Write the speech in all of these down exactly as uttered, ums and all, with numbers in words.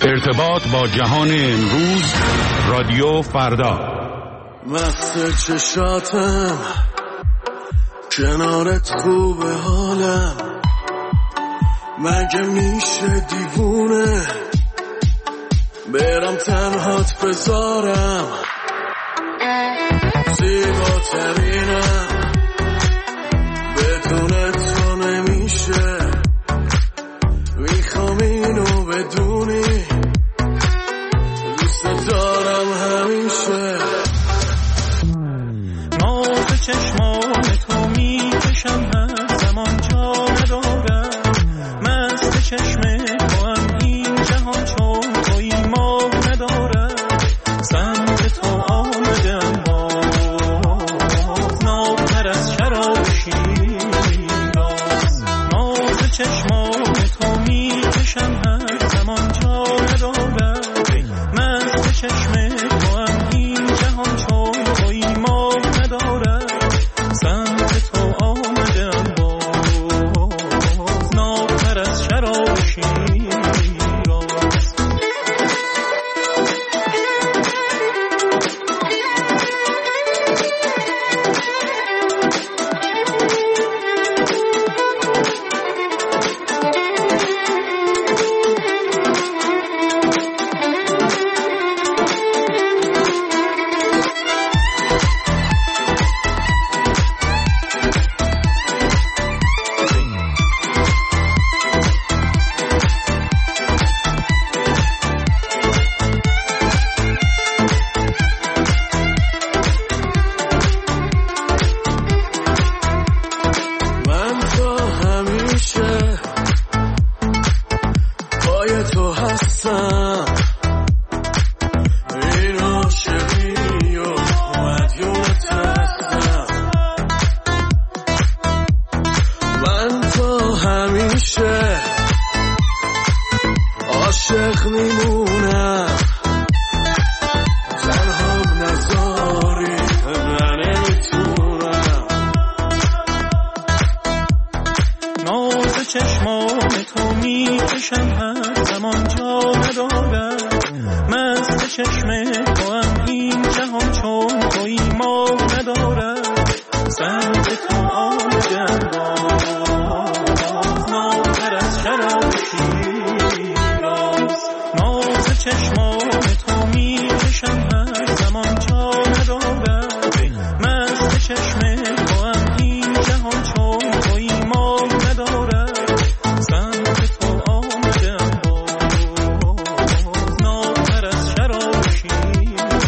ارتباط با جهان امروز، رادیو فردا. مست چشاتم کنارت خوبه حالم، مگه میشه دیوونه برم تنهات بذارم، زیباترینم بدون تو نمیشه، میخوام اینو بدونی دوست دارم همیشه. ناز چشمان تو میکشم هر زمان جا ندارم، مست چشم تو هم این جهان چون توی ما ندارم، سمت تو آمدم باز نابتر از شراب شیراز. ناز چشمان تو میکشم هر زمان جا ندارم، مست چشم تو هم این جهان چون توی ما ندارم، سمت تو آمدم باز نابتر از شراب شیراز. عاشق میمونم تنهام نذاری من نمیتونم. ناز چشمان تو میکشم هر زمان جا ندارم، مست چشم تو هم این جهان چون توی ما ندارم، سمت تو آمدم باز نابتر از شراب شیراز. ناز چشمان تو میکشم هر زمان جا ندارم، مست چشم تو هم این جهان چون توی ما ندارم، سمت تو آمدم باز نابتر از شراب شیراز.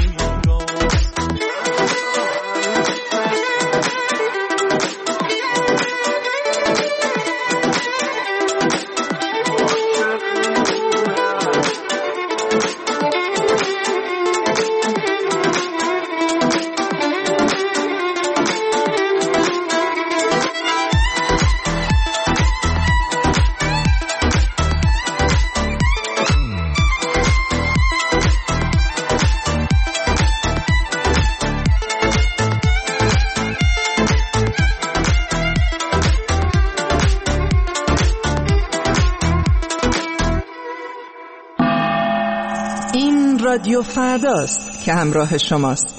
رادیو فرداست که همراه شماست.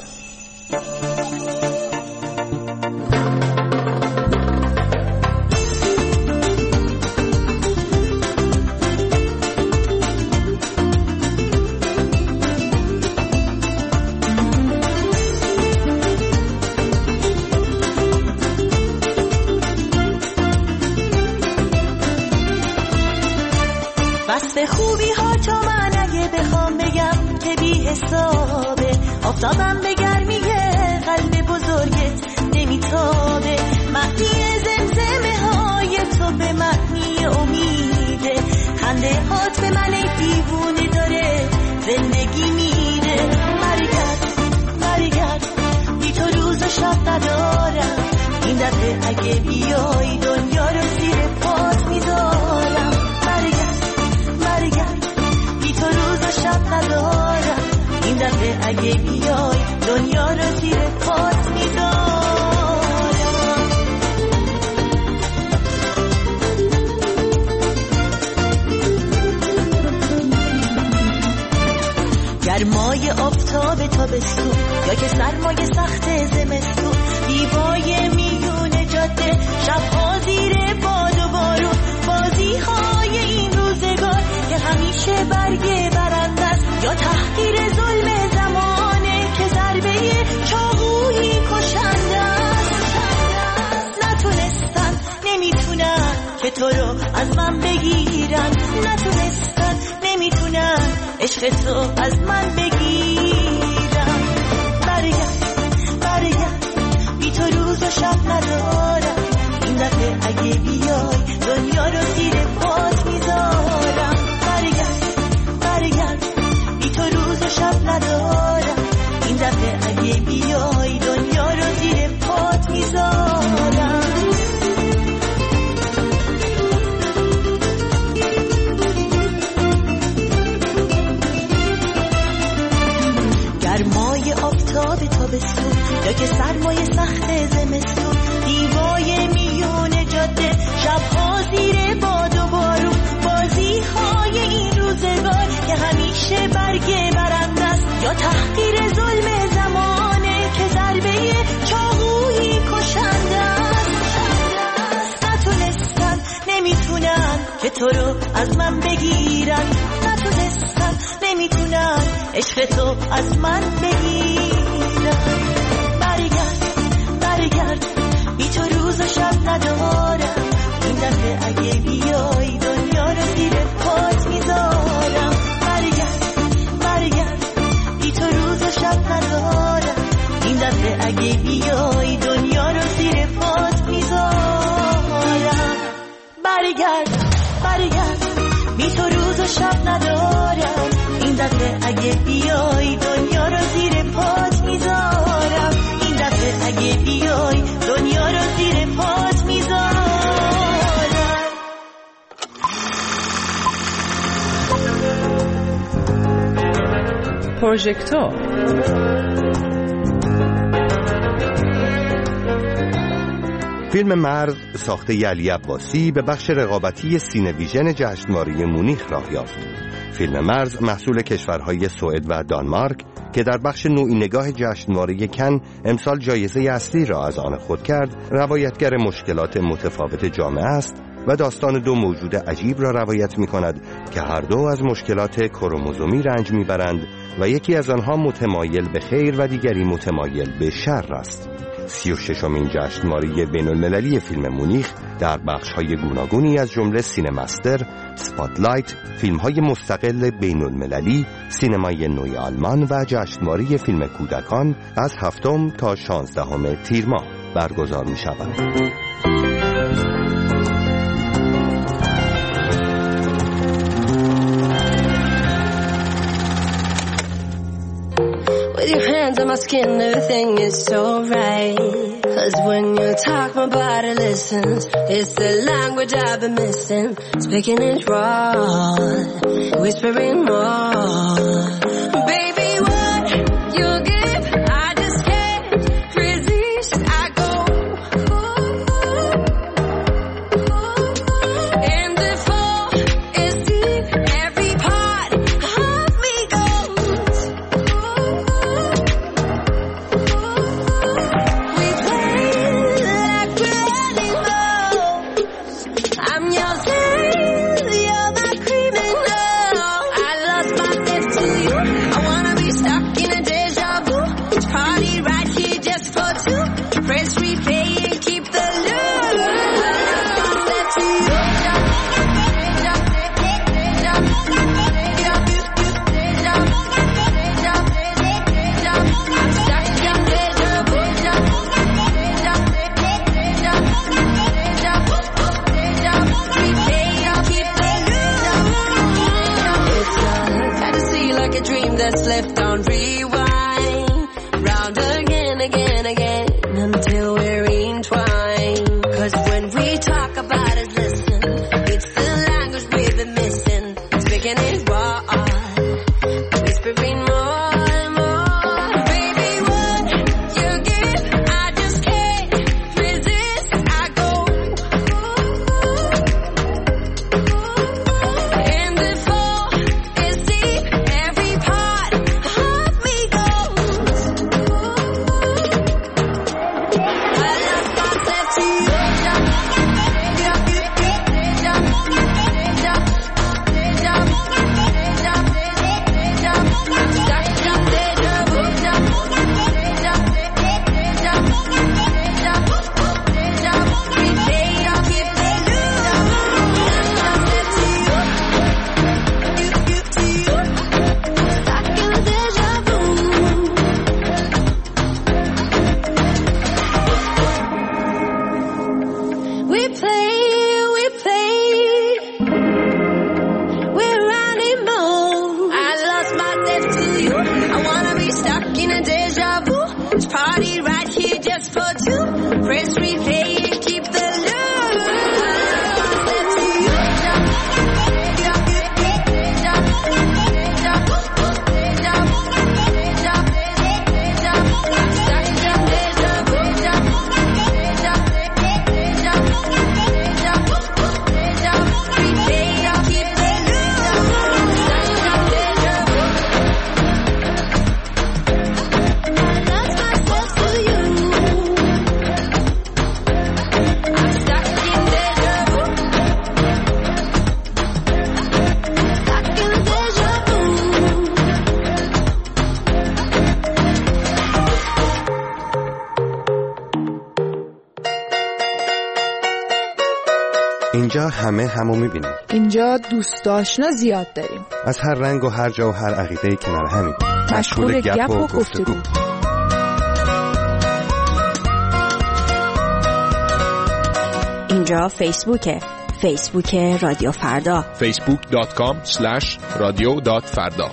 وصف خوبی ها تو من اگه بخوام بگم که بی حسابه، آفتابم به گرمی قلب بزرگت نمیتابه، معنی زمزمه های تو به معنی امیده، خنده هات به من دیوونه داره زندگی میره. برگرد برگرد بی تو روز و شب ندارم، این دفعه اگه بیای دنیا رو زیر پات میذارم. تو روز و شب ندارم، این دفعه اگه بیای دنیا رو زیر پات میذارم. گرمای آفتاب تابستون یا که سرمای سخت زمستون، دیوای میون جاده، شبها زیر باد و بارون، بازی های این روزگار که همیشه برگ برنده است یا تحقیر ظلم زمانه که ضربه چاقویی کشنده است. نتونستن نمیتونن که تو رو از من بگیرن، نتونستن نمیتونن عشق تو از من بگیرن. برگرد برگرد بی تو روز و شب ندارم، این دفعه اگه بیای دنیا رو زیر پات میذارم. برگرد برگرد بی تو روز و شب ندارم، این دفعه اگه بیای دنیا رو زیر پات میذارم. گرمای آفتاب تابستون یا که سرمای سخت زمستون، دیوای میون جاده، شبها زیر باد و بارون، بازی های این روزگار که همیشه برگ برنده است یا تحقیر ظلم زمانه که ضربه چاقویی کشنده است. نتونستن نمیتونن که تو رو از من بگیرن، نتونستن نمیتونن عشق تو از من بگیرن. برگرد برگرد بی تو روز و شب ندارم، این دفعه اگه بیای دنیا رو زیر پات میذارم. برگرد برگرد بی تو روز و شب ندارم، این دفعه اگه بیای دنیا رو زیر پات میذارم. برگرد برگرد بی تو روز و شب ندارم، این دفعه اگه بیای دنیا رو زیر پات میذارم. این دفعه اگه بیای دنیا رو زیر پات میذارم. پروژکتور فیلم مرز ساخته علی عباسی به بخش رقابتی سینویژن جشنواره مونیخ راه یافت. فیلم مرز محصول کشورهای سوئد و دانمارک که در بخش نوعی نگاه جشنواره کن امسال جایزه اصلی را از آن خود کرد، روایتگر مشکلات متفاوت جامعه است و داستان دو موجود عجیب را روایت می کند که هر دو از مشکلات کروموزومی رنج می برند و یکی از آنها متمایل به خیر و دیگری متمایل به شر است. سی و ششمین جشنواره بین المللی فیلم مونیخ در بخش‌های گوناگونی از جمله سینماستر، اسپاتلایت، فیلم‌های مستقل بین المللی، سینمای نوی آلمان و جشنواره فیلم کودکان از هفتم تا شانزدهم تیر ماه برگزار می‌شود. With your hands on my skin, everything is so right. Cause when you talk, my body listens. It's the language I've been missing. Speaking it raw, whispering more. Baby, what you give, I just can't resist. I go, and the fall is deep. Every part of me goes. We play like we're animals. I'm your slave, you're my criminal. I lost myself to you. I wanna be stuck in a deja vu. It's party right here just for two. Press replay and keep the loop. I lost myself to you. I'm stuck in deja vu. Replay and keep the loop. It's a fantasy like a dream that's left on rewind. Round again, again, again, until we're entwined. Cause when we talk about it, listen, it's the language we've been missing. Speaking it raw, whispering more and more. Baby, what you give, I just can't resist. I go, and the fall is deep. Every part اینجا همه همو میبینیم. اینجا دوست آشنا زیاد داریم. از هر رنگ و هر جا و هر عقیده‌ای کنار همیم. مشغول گپ و گفتگو. اینجا فیسبوکه. فیسبوک رادیو فردا. فیسبوک دات کام اسلش رادیو دات فردا.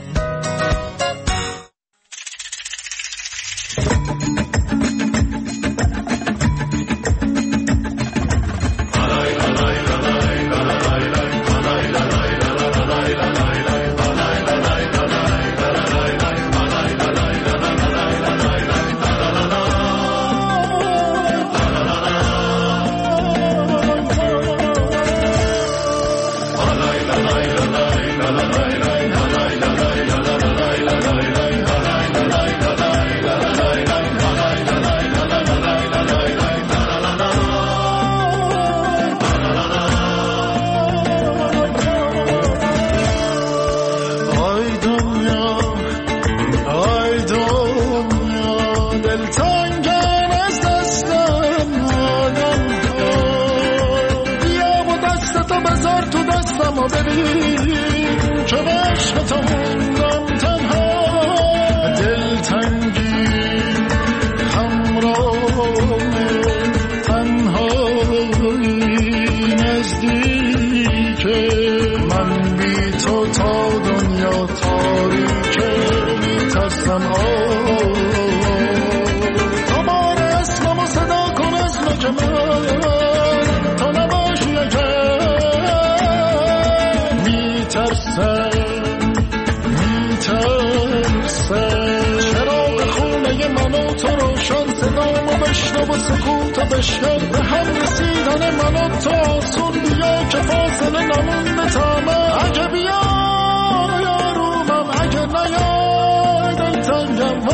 و سکوت و بشکر به هم رسیدن من و تو آسون بیا که فاصله نمونده تمام. اگه بیا یارومم اگه نیای دلتنگم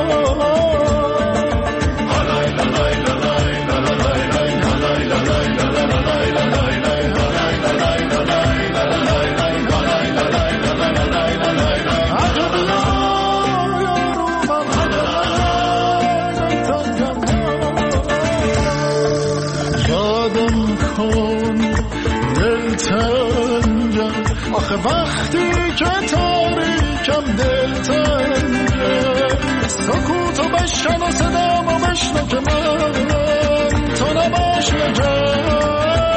آخه وقتی که تاریکم دلتنگه سکوتو بشکن و صدامو بشنو که من تو نباش نگه